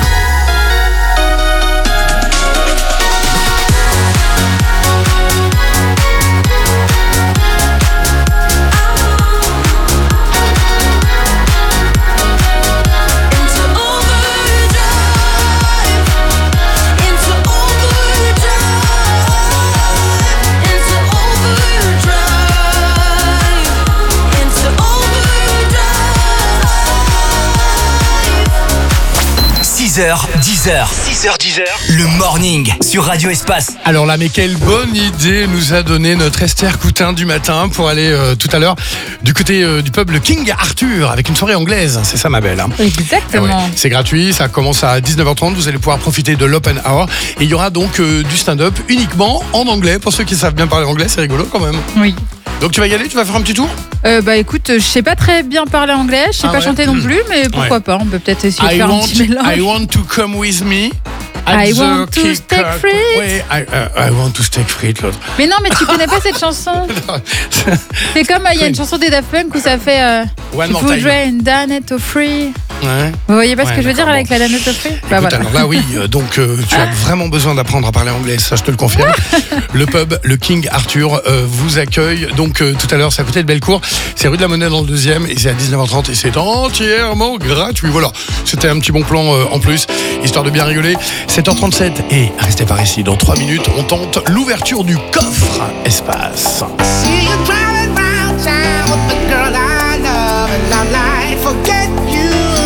six heures, dix heures. six heures, dix heures. Le morning sur Radio Espace. Alors là, mais quelle bonne idée nous a donné notre Esther Coutin du matin pour aller euh, tout à l'heure du côté euh, du pub le King Arthur avec une soirée anglaise. C'est ça, ma belle. Hein. Exactement. Ah ouais. C'est gratuit, ça commence à dix-neuf heures trente. Vous allez pouvoir profiter de l'open hour. Et il y aura donc euh, du stand-up uniquement en anglais. Pour ceux qui savent bien parler anglais, c'est rigolo quand même. Oui. Donc tu vas y aller, tu vas faire un petit tour euh, Bah écoute, je sais pas très bien parler anglais, je sais ah pas ouais. chanter non plus, mais pourquoi ouais. pas, on peut peut-être essayer de I faire want, un petit mélange. I want to come with me. I want to steak frites. Oui, I, uh, I want to steak frites, l'autre. Mais non, mais tu connais pas cette chanson. C'est comme, il euh, y a une chanson des Daft Punk où ça fait euh, One je more time. voudrais une Danette au free. Ouais. Vous voyez pas ouais, ce que je veux dire avec bon. la Danette au free Écoute, bah, voilà. alors là, oui, euh, donc euh, tu as vraiment besoin d'apprendre à parler anglais, ça je te le confirme. Le pub, le King Arthur, euh, vous accueille. Donc euh, tout à l'heure, c'est à côté de Bellecour. C'est rue de la Monnaie dans le deuxième et c'est à dix-neuf heures trente et c'est entièrement gratuit. Voilà, c'était un petit bon plan euh, en plus, histoire de bien rigoler. sept heures trente-sept et restez par ici. Dans trois minutes, on tente l'ouverture du coffre Espace. See you driving round town with the girl I love, and I'm like, forget you.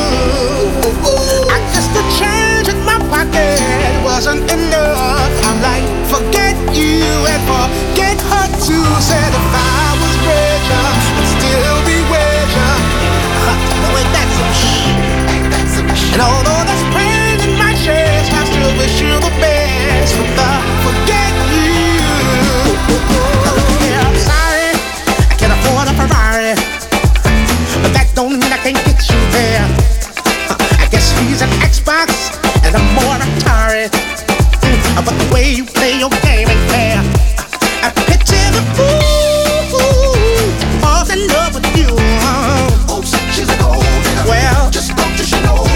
I guess the change in my pocket wasn't enough. I'm like, forget you and forget her too. Said if I was richer, I'd still be richer. No, ain't that some shit? Ain't that some shit? And although there's pain in my chest, I still wish you the best. But the forget you. Yeah, I'm sorry, I can't afford a Ferrari, but that don't mean I can't get you there. I guess he's an Xbox and I'm more Atari, mm, but the way you play your game ain't fair. I picture the fool falls in love with you. Oops, she's a gold digger. Well, just don't you know.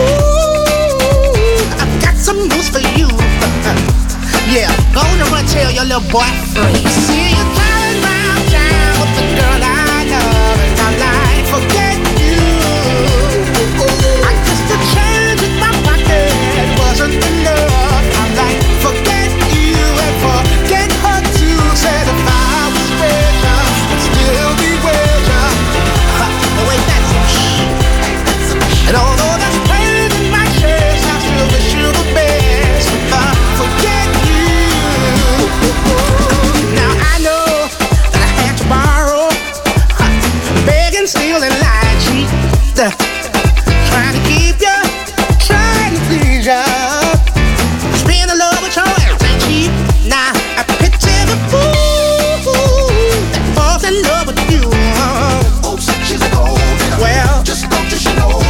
Ooh, I've got some news for you. Yeah, go on and run tell your little boy free. See you driving round town with the girl I love, and I'm like, forget you. I guess the change in my pocket wasn't enough. I'm like, forget you and forget her too. Said if I was richer, I'd still be richer. Oh, ain't that some shit? And although there's pain in my chest, I still wish you the best. But uh, forget you. Now I know that I had to borrow, beg and steal and lie and cheat, trying to keep you, trying to please you. Just being in love with your ass ain't cheap. Now I picture the fool that falls in love with you. Oops, she's a gold digger. Well, just don't you know.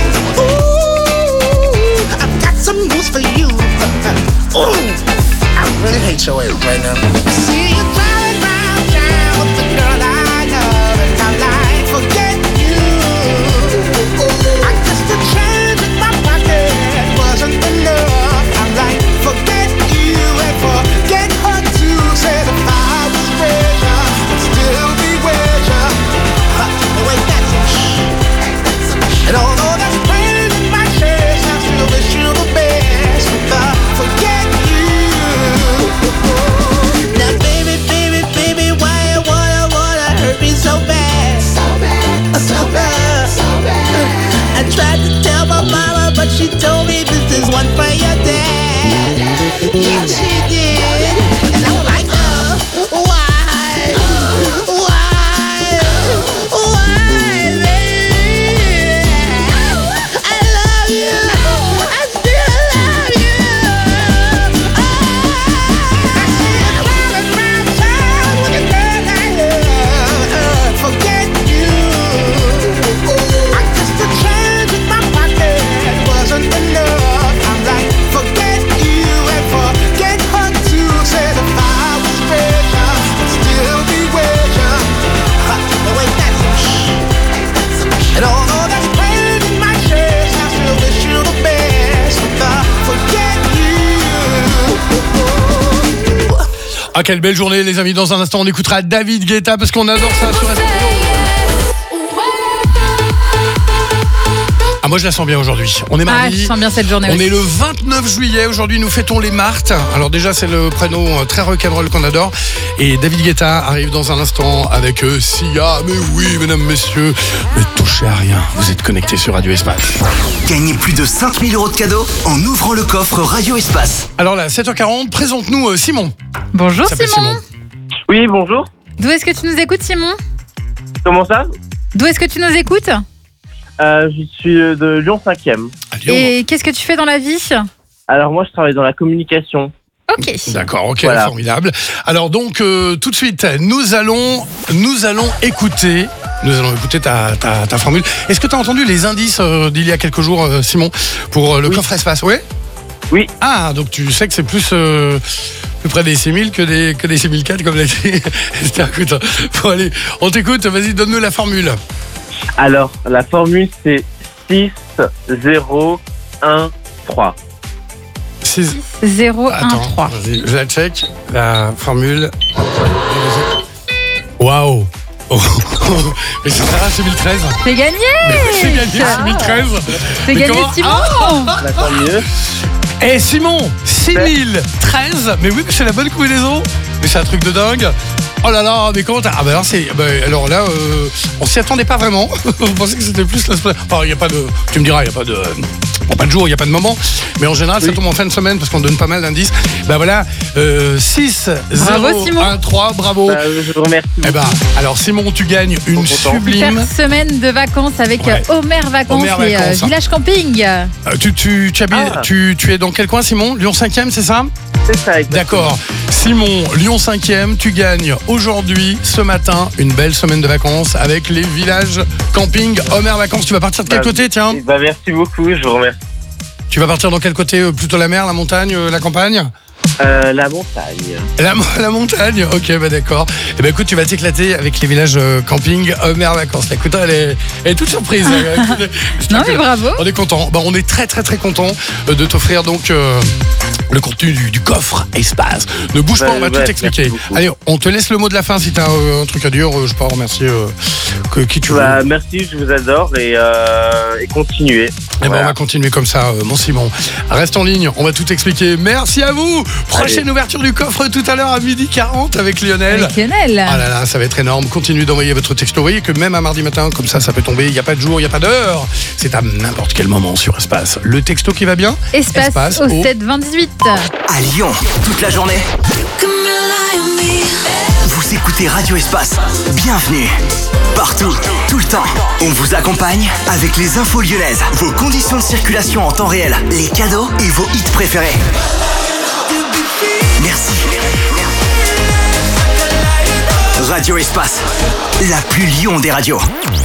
Ooh, I've got some news for you. Ooh, I really hate your ass right now. See you driving round town with the girl I love, and I'm like, forget you. I guess the change in my pocket wasn't enough. I'm like, forget you and forget her too. Said if I was richer, I'd still be richer. Oh, ain't that some shit? And although there's pain in my chest, I still wish you the best. But uh, forget you. Now, baby, baby, baby, why you wanna, wanna hurt me so bad? So bad, so bad, so bad. I tried to tell my mama, but she told me this is one for your dad. Yeah, she did. And I'm like, uh, why? Why? Why, baby? I love you. I still love you. Oh, I see you driving round town with a girl I love. Forget you. I guess the change in my pocket wasn't enough. I'm like, forget you and forget her Ah, quelle belle journée, les amis. Dans un instant, on écoutera David Guetta parce qu'on adore ça sur la radio. Ah, moi je la sens bien aujourd'hui. On est mardi. Ah, je sens bien cette journée. On aussi. est le vingt-neuf juillet. Aujourd'hui, nous fêtons les Martes. Alors déjà, c'est le prénom très rock'n'roll qu'on adore. Et David Guetta arrive dans un instant avec euh, Sia. Mais oui, mesdames, messieurs, ne touchez à rien. Vous êtes connectés sur Radio Espace. Gagnez plus de cinq mille euros de cadeaux en ouvrant le coffre Radio Espace. Alors là, sept heures quarante, présente-nous euh, Simon. Bonjour Ça s'appelle Simon. Simon. Oui, bonjour. D'où est-ce que tu nous écoutes, Simon? Comment ça? D'où est-ce que tu nous écoutes? Euh, je suis de Lyon cinquième. Et qu'est-ce que tu fais dans la vie? Alors moi, je travaille dans la communication. Ok. D'accord, ok, Voilà. formidable. Alors donc, euh, tout de suite, nous allons, nous allons écouter, nous allons écouter ta, ta, ta formule. Est-ce que tu as entendu les indices euh, d'il y a quelques jours, euh, Simon, pour euh, le Oui. coffre espace? Oui. Oui. Ah, donc tu sais que c'est plus, euh, plus près des six mille que des, que des six mille quatre, comme l'a dit. Écoute, bon allez, on t'écoute, vas-y, donne-nous la formule. Alors, la formule, c'est six zéro un trois. six zéro un trois. Vas-y, je la check, la formule. Waouh. Oh. Mais c'est ça, c'est mille treize. C'est gagné. C'est gagné, c'est mille treize. C'est Mais gagné, comment- Simon. Ah Bah, tant mieux. Eh Simon, six mille treize. Mais oui, mais c'est la bonne combinaison. Mais c'est un truc de dingue. Oh là là, mais comment t'as... Ah bah alors, c'est... bah, alors là, euh, on s'y attendait pas vraiment. On pensait que c'était plus la semaine... Enfin, il n'y a pas de... Tu me diras, il n'y a pas de... Bon, pas de jour, il n'y a pas de moment. Mais en général, ça tombe en fin de semaine parce qu'on donne pas mal d'indices. Bah voilà, euh, six Bravo, zéro un trois, bravo. Bah, je vous remercie. Eh bah, alors Simon, tu gagnes une sublime... Super semaine de vacances avec Ouais. euh, Homer Vacances Homer et euh, Vacances. Village Camping. Euh, tu, tu, tu, habites- Ah. tu, tu es dans quel coin, Simon? Lyon cinquième, c'est ça? C'est ça, exactement. D'accord. Simon, Lyon cinquième, tu gagnes aujourd'hui, ce matin, une belle semaine de vacances avec les villages camping Homer Vacances. Tu vas partir de quel Bah, côté, tiens? Bah, merci beaucoup, je vous remercie. Tu vas partir dans quel côté? euh, Plutôt la mer, la montagne, euh, la campagne? Euh, la montagne. La, la montagne, ok, bah d'accord. Eh ben écoute, tu vas t'éclater avec les villages euh, camping Homer Vacances. Écoute, elle est, elle est toute surprise. Écoute, je Non te- mais bravo. On est content. Bah, on est très très très content euh, de t'offrir donc euh, le contenu du, du coffre Espace. Ne bouge pas, Bah, on va ouais, tout expliquer. merci beaucoup. Allez, on te laisse le mot de la fin si t'as euh, un truc à dire. euh, je peux remercier euh, que, qui tu veux. Bah, merci, je vous adore et, euh, et continuez. Eh ben, Voilà. on va continuer comme ça, euh, mon Simon. Reste en ligne, on va tout expliquer. Merci à vous. Prochaine Allez. ouverture du coffre tout à l'heure à midi quarante avec Lionel. Avec Lionel. Ah là là, ça va être énorme. Continuez d'envoyer votre texto. Vous voyez que même un mardi matin, comme ça, ça peut tomber. Il n'y a pas de jour, il n'y a pas d'heure. C'est à n'importe quel moment sur Espace. Le texto qui va bien? Espace, au sept vingt dix-huit. À Lyon, toute la journée. Vous écoutez Radio Espace. Bienvenue. Partout, tout le temps. On vous accompagne avec les infos lyonnaises, vos conditions de circulation en temps réel, les cadeaux et vos hits préférés. Merci. Radio Espace, la plus Lyon des radios.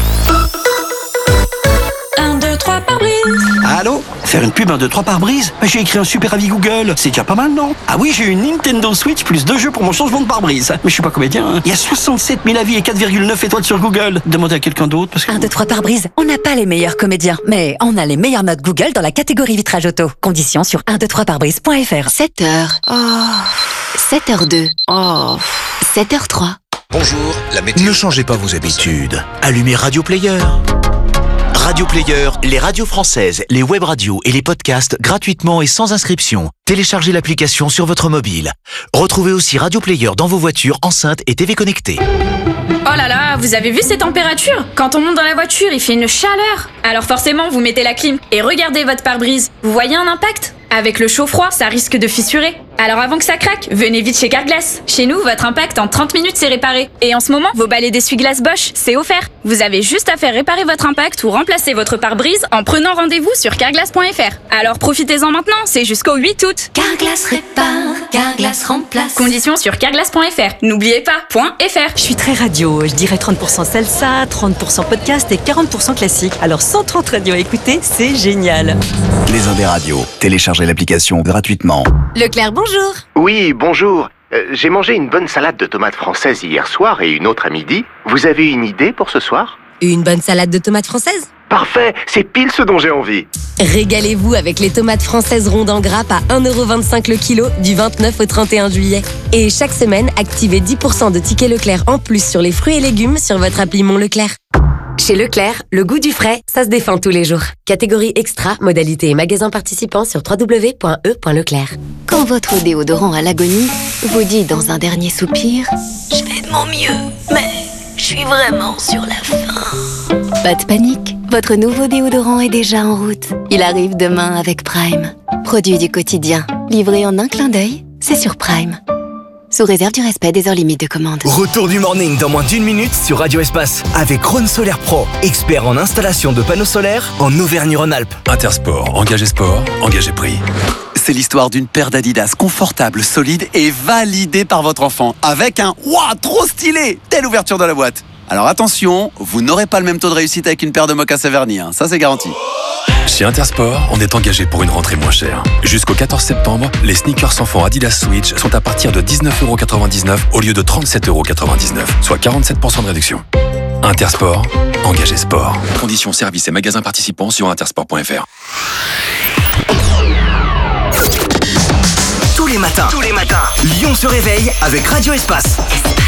un, deux, trois par brise. Allô? Faire une pub un, deux, trois par brise? J'ai écrit un super avis Google. C'est déjà pas mal, non? Ah oui, j'ai une Nintendo Switch plus deux jeux pour mon changement de pare-brise. Mais je suis pas comédien, hein. Il y a soixante-sept mille avis et quatre virgule neuf étoiles sur Google. Demandez à quelqu'un d'autre parce que... un, deux, trois par brise. On n'a pas les meilleurs comédiens, mais on a les meilleures notes Google dans la catégorie vitrage auto. Conditions sur un, deux, trois par brise point f r. sept heures. Oh. sept heures deux. Oh. sept heures trois. Bonjour, la météo. Ne changez pas vos habitudes. Allumez Radio Player. Radio Player, les radios françaises, les web radios et les podcasts gratuitement et sans inscription. Téléchargez l'application sur votre mobile. Retrouvez aussi Radio Player dans vos voitures, enceintes et T V connectées. Oh là là, vous avez vu ces températures? Quand on monte dans la voiture, il fait une chaleur. Alors forcément, vous mettez la clim et regardez votre pare-brise. Vous voyez un impact? Avec le chaud-froid, ça risque de fissurer. Alors avant que ça craque, venez vite chez Carglass. Chez nous, votre impact en trente minutes c'est réparé. Et en ce moment, vos balais d'essuie-glace Bosch, c'est offert. Vous avez juste à faire réparer votre impact ou remplacer votre pare-brise en prenant rendez-vous sur carglass point f r. Alors profitez-en maintenant, c'est jusqu'au huit août. Carglass répare, Carglass remplace. Conditions sur carglass point f r. N'oubliez pas, .fr. Je suis très radio, je dirais trente pour cent salsa, trente pour cent podcast et quarante pour cent classique. Alors cent trente radios à écouter, c'est génial. Les Indes radios. Téléchargez l'application gratuitement. Leclerc, bonjour. Oui, bonjour. Euh, j'ai mangé une bonne salade de tomates françaises hier soir et une autre à midi. Vous avez une idée pour ce soir? Une bonne salade de tomates françaises? Parfait, c'est pile ce dont j'ai envie. Régalez-vous avec les tomates françaises rondes en grappe à un euro vingt-cinq le kilo du vingt-neuf au trente et un juillet. Et chaque semaine, activez dix pour cent de tickets Leclerc en plus sur les fruits et légumes sur votre appli Mon Leclerc. Chez Leclerc, le goût du frais, ça se défend tous les jours. Catégorie extra, modalité et magasin participant sur w w w point e point leclerc. Quand votre déodorant à l'agonie vous dit dans un dernier soupir « Je fais de mon mieux, mais je suis vraiment sur la fin ». Pas de panique, votre nouveau déodorant est déjà en route. Il arrive demain avec Prime. Produit du quotidien, livré en un clin d'œil, c'est sur Prime. Sous réserve du respect des heures limites de commande. Retour du morning dans moins d'une minute sur Radio Espace avec Rhône Solaire Pro, expert en installation de panneaux solaires en Auvergne-Rhône-Alpes. Intersport, engagé sport, engagé prix. C'est l'histoire d'une paire d'Adidas confortable, solide et validée par votre enfant avec un « Waouh, trop stylé !» dès l'ouverture de la boîte. Alors attention, vous n'aurez pas le même taux de réussite avec une paire de mocassins vernis, hein. Ça c'est garanti. Chez Intersport, on est engagé pour une rentrée moins chère. Jusqu'au quatorze septembre, les sneakers enfants Adidas Switch sont à partir de dix-neuf euros quatre-vingt-dix-neuf au lieu de trente-sept euros quatre-vingt-dix-neuf, soit quarante-sept pour cent de réduction. Intersport, engagé sport. Conditions, services et magasins participants sur intersport point f r. Tous les matins, tous les matins, Lyon se réveille avec Radio Espace.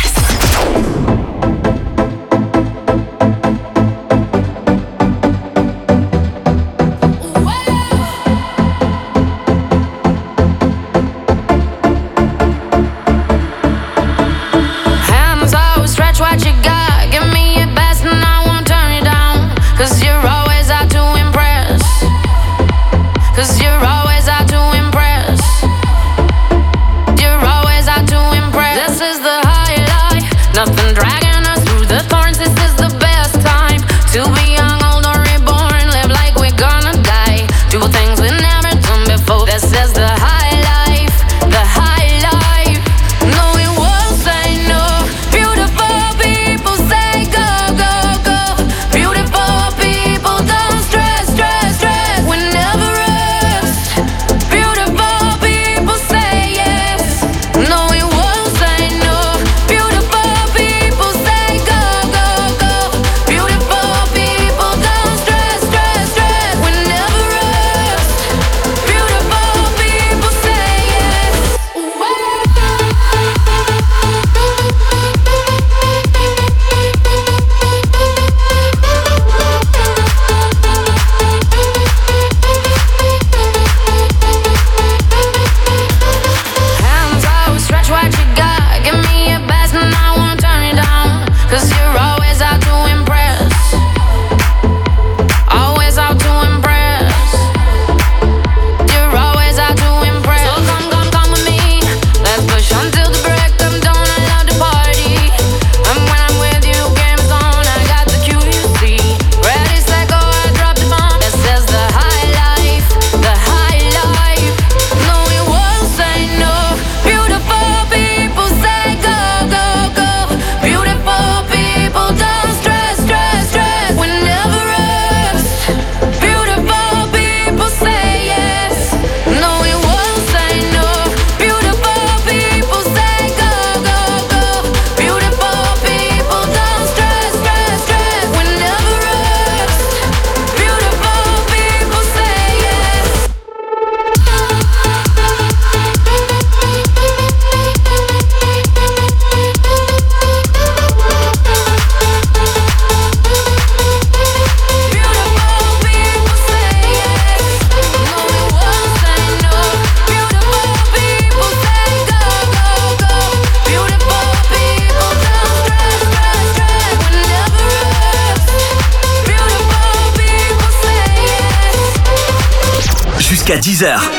Jusqu'à dix heures.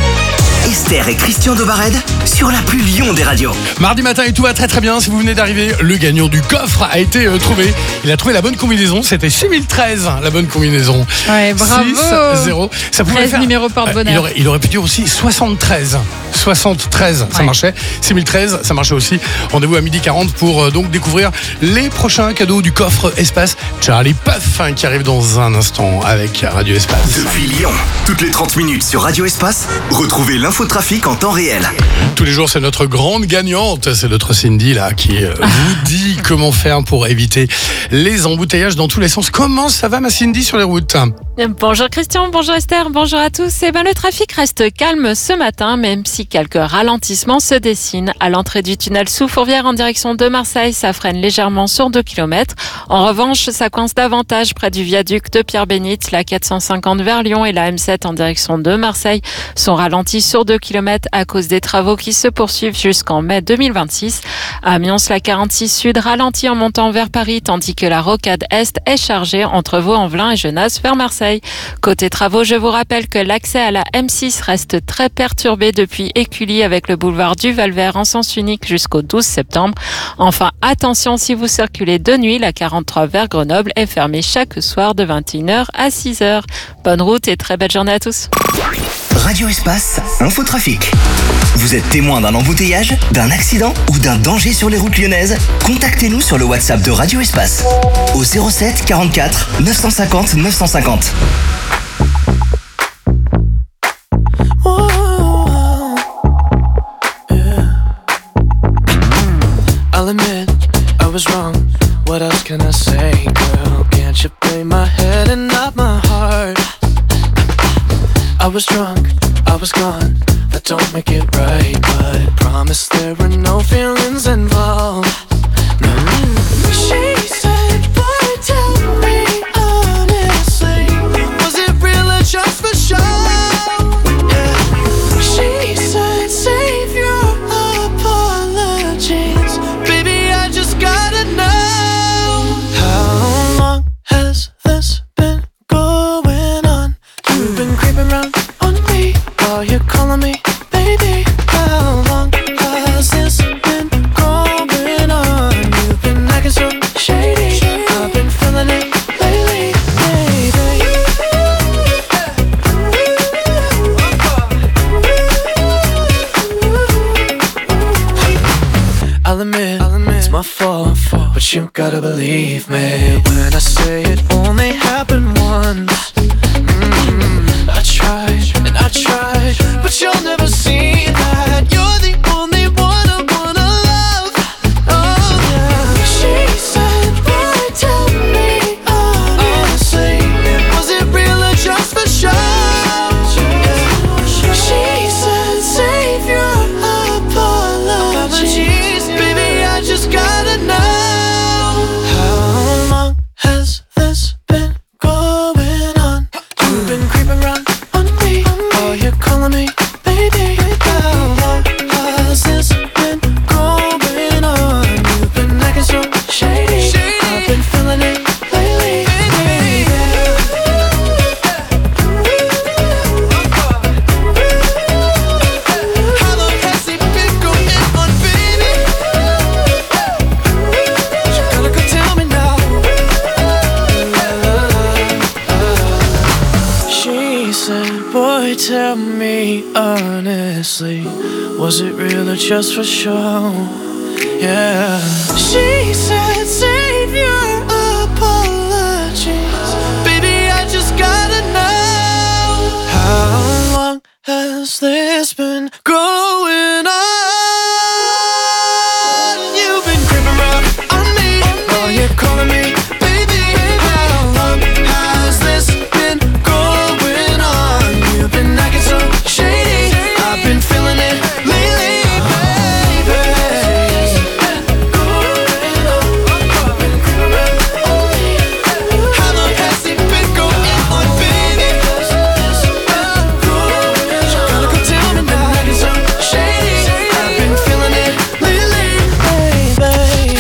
Esther et Christian Dobared sur la plus Lyon des radios. Mardi matin et tout va très très bien. Si vous venez d'arriver, le gagnant du coffre a été euh, trouvé. Il a trouvé la bonne combinaison. C'était six mille treize, la bonne combinaison. Ouais, bravo. six zéro. Ça pouvait treize faire. numéros porte-bonheur. Il aurait, il aurait pu dire aussi soixante-treize. soixante-treize, ça Ouais. marchait. six mille treize, ça marchait aussi. Rendez-vous à midi quarante pour euh, donc découvrir les prochains cadeaux du coffre Espace Charlie Puff hein, qui arrive dans un instant avec Radio Espace. Depuis Lyon, toutes les trente minutes sur Radio Espace, retrouvez l'infotrafic en temps réel. tous les jours, c'est notre grande gagnante. C'est notre Cindy là qui euh, vous dit comment faire pour éviter les embouteillages dans tous les sens. Comment ça va ma Cindy sur les routes ? Bonjour Christian, bonjour Esther, bonjour à tous. Eh ben, le trafic reste calme ce matin, même si quelques ralentissements se dessinent. À l'entrée du tunnel sous Fourvière en direction de Marseille, ça freine légèrement sur deux kilomètres. En revanche, ça coince davantage près du viaduc de Pierre-Bénite. La quatre cent cinquante vers Lyon et la M sept en direction de Marseille sont ralentis sur deux kilomètres à cause des travaux qui se poursuivent jusqu'en mai deux mille vingt-six. À Amiens, la quarante-six Sud ralentit en montant vers Paris, tandis que la rocade Est est chargée entre Vaux-en-Velin et Genasse vers Marseille. Côté travaux, je vous rappelle que l'accès à la M six reste très perturbé depuis Écully avec le boulevard du Val-Vert en sens unique jusqu'au douze septembre. Enfin, attention si vous circulez de nuit, la quarante-trois vers Grenoble est fermée chaque soir de vingt et une heures à six heures. Bonne route et très belle journée à tous. Radio Espace, Infotrafic. Vous êtes témoin d'un embouteillage, d'un accident ou d'un danger sur les routes lyonnaises ? Contactez-nous sur le WhatsApp de Radio Espace au zéro sept quarante-quatre neuf cent cinquante neuf cent cinquante. I'll admit I was wrong. What else can I say, girl? Can't you play my head and not my heart? I was drunk, I was gone. That don't make it right, but promise there were no feelings involved. No. She said, boy, tell me honestly, was it real or just for show? Yeah. She said, save your apologies, baby, I just gotta know. How long has this been going on? You've been creeping around on me while you're calling me baby. How long has this been going on? You've been acting so shady, I've been feeling it lately, baby. I'll admit, I'll admit it's my fault, but you gotta believe me when I say it only happened once. Mm, I tried and I tried, but you'll never see that. You're the only one I wanna love. Oh yeah. She said, boy, tell me honestly, was it real or just for show? Yeah. She said, save your apologies, baby, I just gotta know. How long has this been going on? You've been creeping around on me, oh, you're calling me baby. How long has this been going on? You've been acting so shady, I've been feeling it lately, baby. How long has it been going on, baby? You gotta go tell me now. She said, boy, tell me honestly, was it real or just for show? Yeah. She said, save your apologies, baby, I just gotta know. How long has this been going on? You've been creeping around on me while you're calling me baby. How long has this been going on? You've been acting so shady, I've been feeling it lately, baby. How long has it been going on, baby? You gotta go tell me now. Acting so shady, I've been feeling it lately, baby.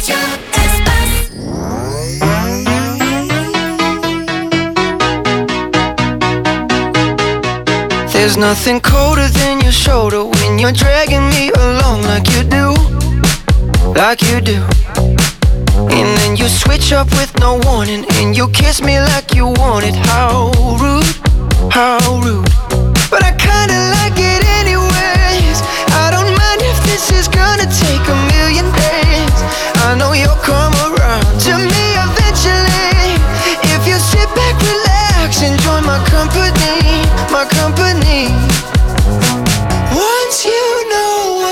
There's nothing colder than your shoulder when you're dragging me along like you do, like you do. And then you switch up with no warning, and you kiss me like you want it. How rude, how rude. But I kinda like it anyways. I don't mind if this is gonna take a million days. I know you'll come around to me eventually. If you sit back, relax, enjoy my company, my company. Once you know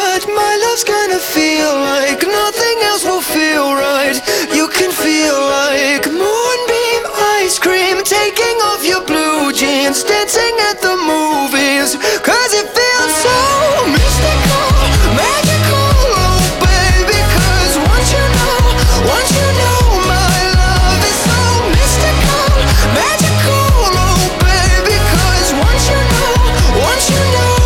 love's gonna feel like nothing else will feel right. You can feel like moonbeam ice cream, taking off your blue jeans, dancing at the movies, cause it feels so mystical, magical, oh baby, cause once you know, once you know my love is so mystical, magical, oh baby, cause once you know, once you know.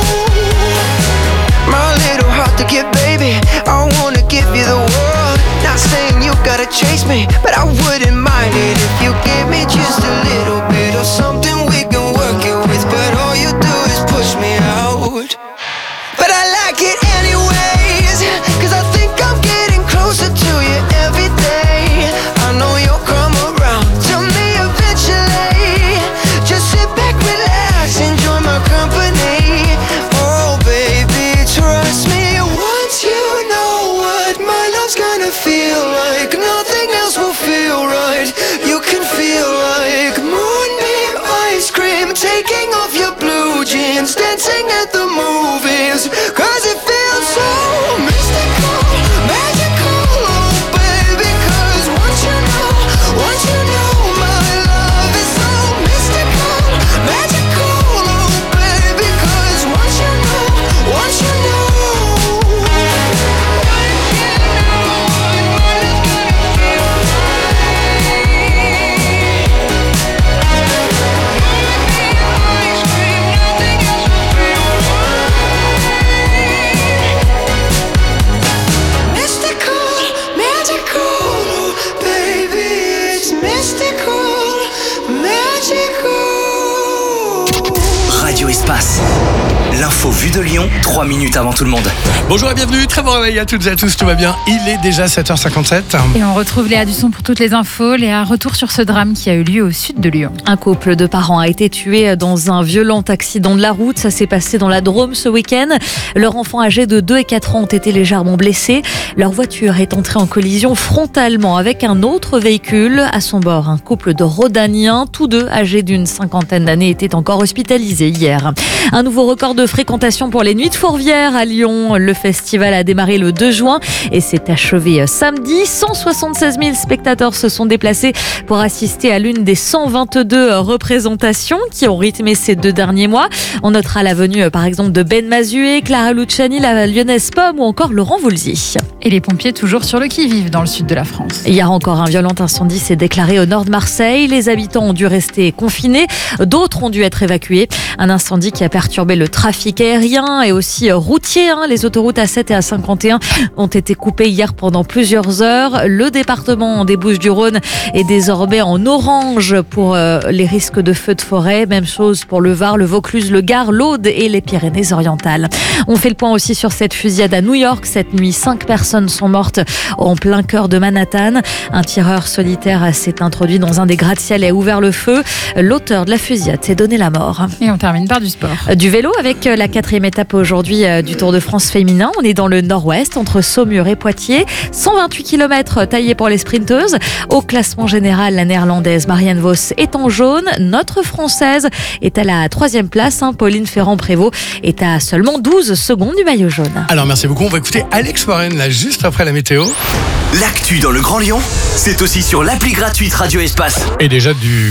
My little heart to give, baby, I wanna give you the world. Not saying you gotta chase me, but I wouldn't mind it if you gave me just a little bit of something we can work it with. But all you do is push me out. But I like it anyways, cause I think I'm getting closer to you every day. I know you'll come around to me eventually. Just sit back, relax, enjoy my company. Oh baby, trust me, once you know what my love's gonna feel like, nothing else will feel right. You can feel like moonbeam ice cream, taking off your blue jeans, dancing at the movies, cause it feels so mystical, magical, oh baby, cause once you know, once you know my love is so mystical, magical, oh baby, cause once you know, once you know. Radio Espace. L'info vue de Lyon, trois minutes avant tout le monde. Bonjour et bienvenue, très bon réveil à toutes et à tous, tout va bien. Il est déjà sept heures cinquante-sept. Et on retrouve Léa Dusson pour toutes les infos. Léa, retour sur ce drame qui a eu lieu au sud de Lyon. Un couple de parents a été tué dans un violent accident de la route. Ça s'est passé dans la Drôme ce week-end. Leurs enfants âgés de deux et quatre ans ont été légèrement blessés. Leur voiture est entrée en collision frontalement avec un autre véhicule. À son bord, un couple de Rhodaniens, tous deux âgés d'une cinquantaine d'années, étaient encore hospitalisés hier. Un nouveau record de fréquentation pour les Nuits de Fourvière à Lyon. Le festival a démarré le deux juin et s'est achevé samedi. cent soixante-seize mille spectateurs se sont déplacés pour assister à l'une des cent vingt-deux représentations qui ont rythmé ces deux derniers mois. On notera la venue par exemple de Ben Mazué, Clara Luciani, la lyonnaise Pomme ou encore Laurent Voulzy. Et les pompiers toujours sur le qui-vive dans le sud de la France. Hier encore, un violent incendie s'est déclaré au nord de Marseille. Les habitants ont dû rester confinés. D'autres ont dû être évacués. Un incendie qui a perturbé le trafic aérien et aussi routier. Les autoroutes A sept et A cinquante et un ont été coupées hier pendant plusieurs heures. Le département des Bouches-du-Rhône est désormais en orange pour les risques de feux de forêt. Même chose pour le Var, le Vaucluse, le Gard, l'Aude et les Pyrénées-Orientales. On fait le point aussi sur cette fusillade à New York. Cette nuit, cinq personnes sont mortes en plein cœur de Manhattan. Un tireur solitaire s'est introduit dans un des gratte-ciel et a ouvert le feu. L'auteur de la fusillade s'est donné la mort. Et on termine par du sport. Du vélo avec la quatrième étape aujourd'hui du Tour de France féminin. On est dans le nord-ouest, entre Saumur et Poitiers. cent vingt-huit kilomètres taillés pour les sprinteuses. Au classement général, la néerlandaise Marianne Vos est en jaune. Notre française est à la troisième place. Pauline Ferrand-Prévot est à seulement douze secondes du maillot jaune. Alors merci beaucoup, on va écouter Alex Warren là juste après la météo. L'actu dans le Grand Lyon, c'est aussi sur l'appli gratuite Radio Espace. Et déjà du